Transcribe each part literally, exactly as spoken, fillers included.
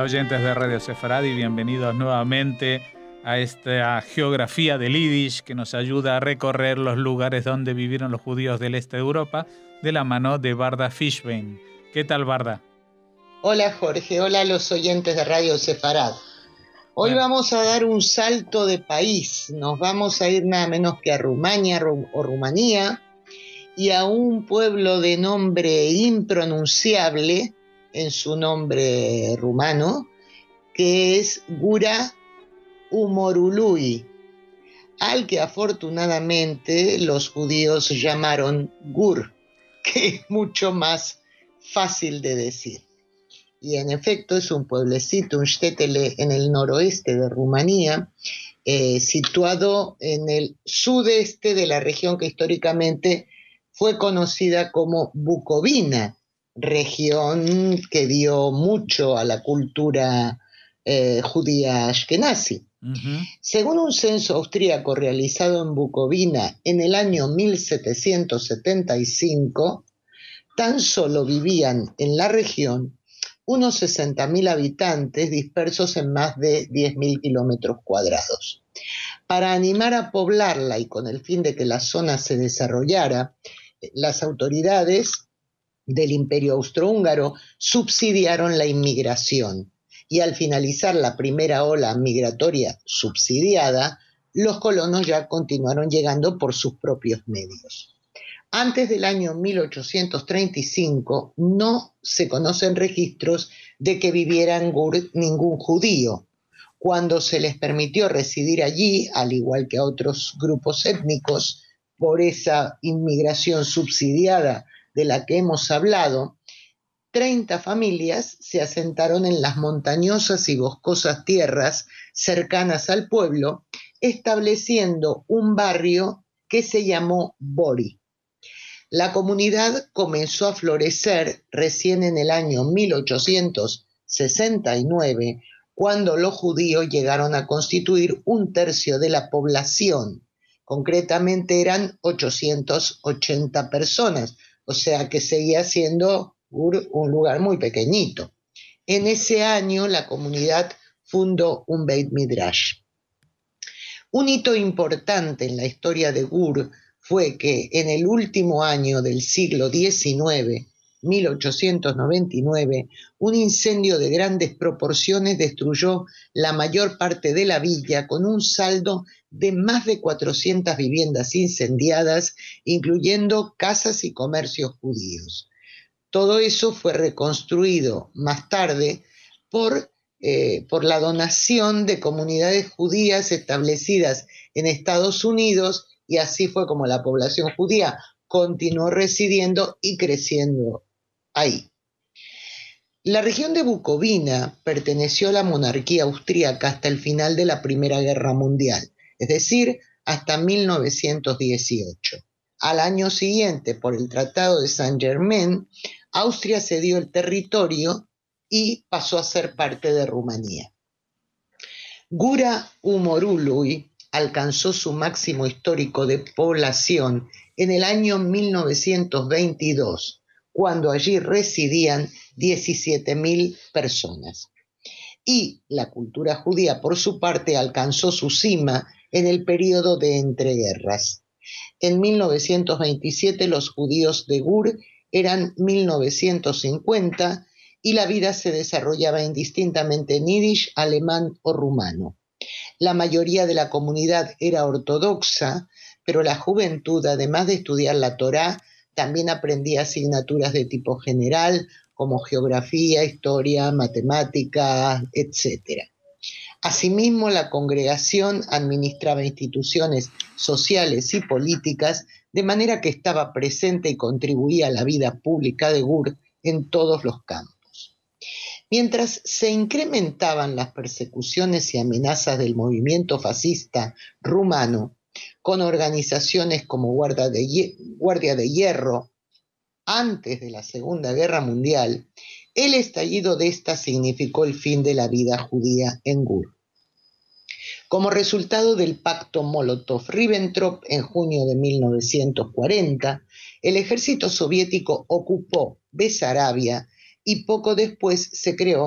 Hola oyentes de Radio Sefarad y bienvenidos nuevamente a esta geografía del Yiddish que nos ayuda a recorrer los lugares donde vivieron los judíos del este de Europa de la mano de Varda Fishbein. ¿Qué tal, Varda? Hola Jorge, hola a los oyentes de Radio Sefarad. Hoy bueno. vamos a dar un salto de país, nos vamos a ir nada menos que a Rumania o Rumanía y a un pueblo de nombre impronunciable en su nombre rumano, que es Gura Umorului, al que afortunadamente los judíos llamaron Gur, que es mucho más fácil de decir. Y en efecto es un pueblecito, un shtetl en el noroeste de Rumanía, eh, situado en el sudeste de la región que históricamente fue conocida como Bucovina, región que dio mucho a la cultura eh, judía ashkenazi. Uh-huh. Según un censo austríaco realizado en Bucovina en el año mil setecientos setenta y cinco, tan solo vivían en la región unos sesenta mil habitantes dispersos en más de diez mil kilómetros cuadrados. Para animar a poblarla y con el fin de que la zona se desarrollara, las autoridades del Imperio Austrohúngaro subsidiaron la inmigración y al finalizar la primera ola migratoria subsidiada, los colonos ya continuaron llegando por sus propios medios. Antes del año mil ochocientos treinta y cinco no se conocen registros de que viviera en Gur ningún judío. Cuando se les permitió residir allí, al igual que a otros grupos étnicos, por esa inmigración subsidiada de la que hemos hablado, treinta familias se asentaron en las montañosas y boscosas tierras cercanas al pueblo, estableciendo un barrio que se llamó Bori. La comunidad comenzó a florecer recién en el año mil ochocientos sesenta y nueve, cuando los judíos llegaron a constituir un tercio de la población. Concretamente eran ochocientas ochenta personas, o sea que seguía siendo un lugar muy pequeñito. En ese año la comunidad fundó un Beit Midrash. Un hito importante en la historia de Gur fue que en el último año del siglo diecinueve, mil ochocientos noventa y nueve, un incendio de grandes proporciones destruyó la mayor parte de la villa con un saldo de más de cuatrocientas viviendas incendiadas, incluyendo casas y comercios judíos. Todo eso fue reconstruido más tarde por, eh, por la donación de comunidades judías establecidas en Estados Unidos, y así fue como la población judía continuó residiendo y creciendo ahí. La región de Bucovina perteneció a la monarquía austríaca hasta el final de la Primera Guerra Mundial, es decir, hasta mil novecientos dieciocho. Al año siguiente, por el Tratado de Saint-Germain, Austria cedió el territorio y pasó a ser parte de Rumanía. Gura Umorului alcanzó su máximo histórico de población en el año mil novecientos veintidós, cuando allí residían diecisiete mil personas. Y la cultura judía, por su parte, alcanzó su cima en el periodo de entreguerras. En mil novecientos veintisiete los judíos de Gur eran mil novecientos cincuenta y la vida se desarrollaba indistintamente en yiddish, alemán o rumano. La mayoría de la comunidad era ortodoxa, pero la juventud, además de estudiar la Torá, también aprendía asignaturas de tipo general, como geografía, historia, matemáticas, etcétera. Asimismo, la congregación administraba instituciones sociales y políticas, de manera que estaba presente y contribuía a la vida pública de Gur en todos los campos. Mientras se incrementaban las persecuciones y amenazas del movimiento fascista rumano, con organizaciones como Guardia de, Guardia de Hierro, antes de la Segunda Guerra Mundial, el estallido de esta significó el fin de la vida judía en Gur. Como resultado del pacto Molotov-Ribbentrop en junio de mil novecientos cuarenta, el ejército soviético ocupó Besarabia y poco después se creó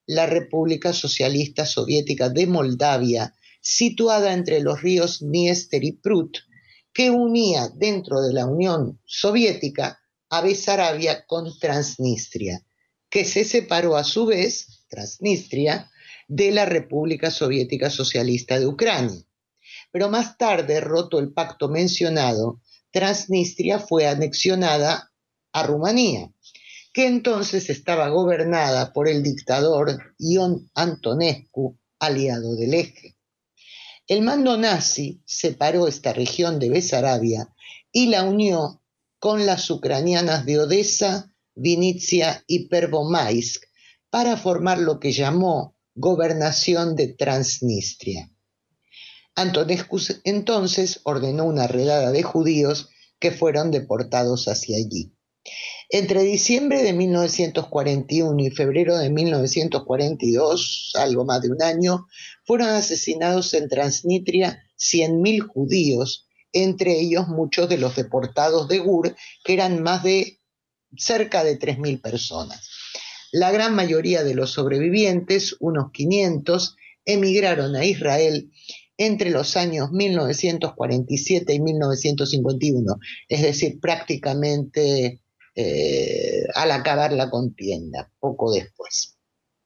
la República Socialista Soviética de Moldavia, situada entre los ríos Dniester y Prut, que unía dentro de la Unión Soviética a Besarabia con Transnistria, que se separó a su vez, Transnistria, de la República Soviética Socialista de Ucrania. Pero más tarde, roto el pacto mencionado, Transnistria fue anexionada a Rumanía, que entonces estaba gobernada por el dictador Ion Antonescu, aliado del Eje. El mando nazi separó esta región de Besarabia y la unió con las ucranianas de Odessa, Vinnytsia y Pervomaisk para formar lo que llamó Gobernación de Transnistria. Antonescu entonces ordenó una redada de judíos que fueron deportados hacia allí. Entre diciembre de mil novecientos cuarenta y uno y febrero de mil novecientos cuarenta y dos, algo más de un año, fueron asesinados en Transnistria cien mil judíos, entre ellos muchos de los deportados de Gur, que eran más de cerca de tres mil personas. La gran mayoría de los sobrevivientes, unos quinientos, emigraron a Israel entre los años mil novecientos cuarenta y siete y mil novecientos cincuenta y uno, es decir, prácticamente eh, al acabar la contienda, poco después.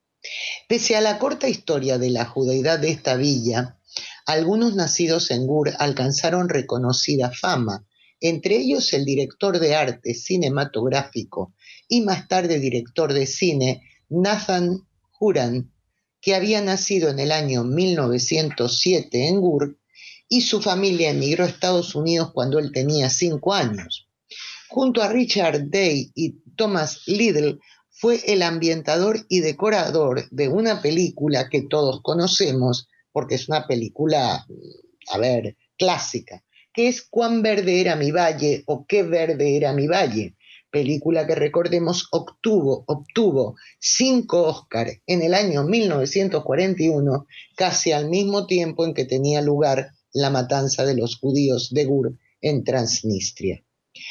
Pese a la corta historia de la judeidad de esta villa, algunos nacidos en Gur alcanzaron reconocida fama, entre ellos el director de arte cinematográfico y más tarde director de cine, Nathan Huran, que había nacido en el año mil novecientos siete en Gur, y su familia emigró a Estados Unidos cuando él tenía cinco años. Junto a Richard Day y Thomas Liddell, fue el ambientador y decorador de una película que todos conocemos, porque es una película, a ver, clásica, que es Cuán verde era mi valle o Qué verde era mi valle, película que recordemos obtuvo, obtuvo cinco Óscar en el año mil novecientos cuarenta y uno, casi al mismo tiempo en que tenía lugar la matanza de los judíos de Gur en Transnistria.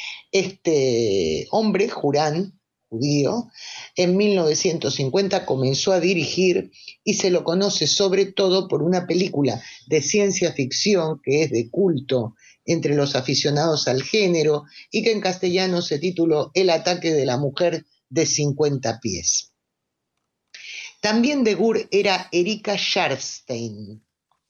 Este hombre, Huran, judío, en mil novecientos cincuenta comenzó a dirigir y se lo conoce sobre todo por una película de ciencia ficción que es de culto entre los aficionados al género y que en castellano se tituló El ataque de la mujer de cincuenta pies. También de Gur era Erika Sharfstein,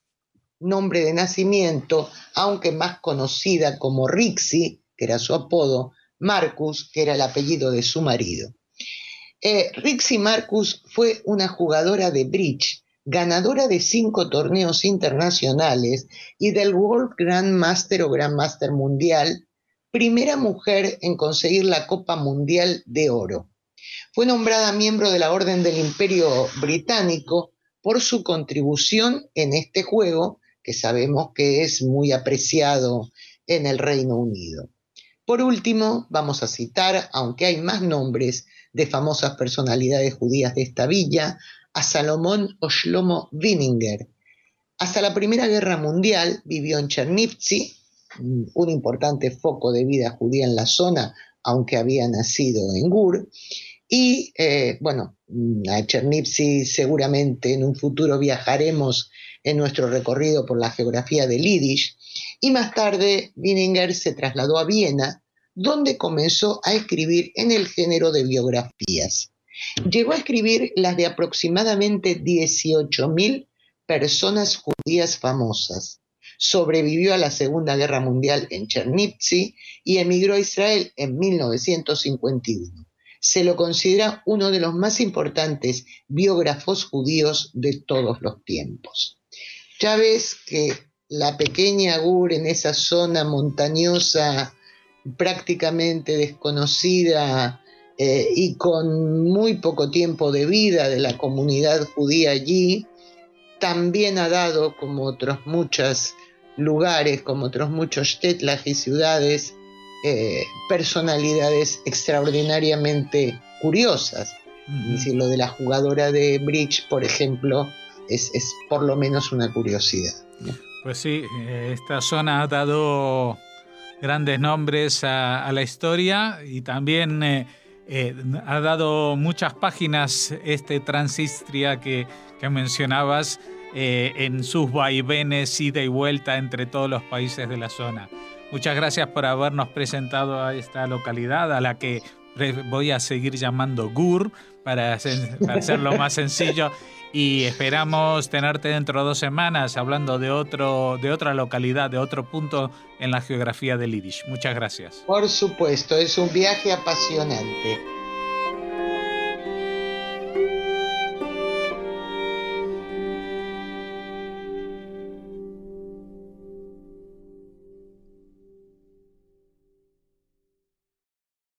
nombre de nacimiento, aunque más conocida como Rixi, que era su apodo, Marcus, que era el apellido de su marido. Eh, Rixi Marcus fue una jugadora de bridge, ganadora de cinco torneos internacionales y del World Grandmaster o Grandmaster Mundial, primera mujer en conseguir la Copa Mundial de Oro. Fue nombrada miembro de la Orden del Imperio Británico por su contribución en este juego, que sabemos que es muy apreciado en el Reino Unido. Por último, vamos a citar, aunque hay más nombres de famosas personalidades judías de esta villa, a Salomón o Shlomo Vininger. Hasta la Primera Guerra Mundial vivió en Chernivtsi, un importante foco de vida judía en la zona, aunque había nacido en Gur, y eh, bueno, a Chernivtsi seguramente en un futuro viajaremos en nuestro recorrido por la geografía del Yiddish, y más tarde Vininger se trasladó a Viena, donde comenzó a escribir en el género de biografías. Llegó a escribir las de aproximadamente dieciocho mil personas judías famosas. Sobrevivió a la Segunda Guerra Mundial en Chernivtsi y emigró a Israel en mil novecientos cincuenta y uno. Se lo considera uno de los más importantes biógrafos judíos de todos los tiempos. Ya ves que la pequeña Gur en esa zona montañosa prácticamente desconocida eh, y con muy poco tiempo de vida de la comunidad judía allí, también ha dado, como otros muchos lugares, como otros muchos shtetl y ciudades, eh, personalidades extraordinariamente curiosas. Uh-huh. Es decir, lo de la jugadora de bridge, por ejemplo, es, es por lo menos una curiosidad, ¿no? Pues sí, esta zona ha dado grandes nombres a, a la historia y también eh, Eh, ha dado muchas páginas este Transnistria que, que mencionabas eh, en sus vaivenes, ida y vuelta entre todos los países de la zona. Muchas gracias por habernos presentado a esta localidad, a la que voy a seguir llamando Gur para, hacer, para hacerlo más sencillo, y esperamos tenerte dentro de dos semanas hablando de, otro, de otra localidad, de otro punto en la geografía del Yiddish. Muchas gracias. Por supuesto, es un viaje apasionante.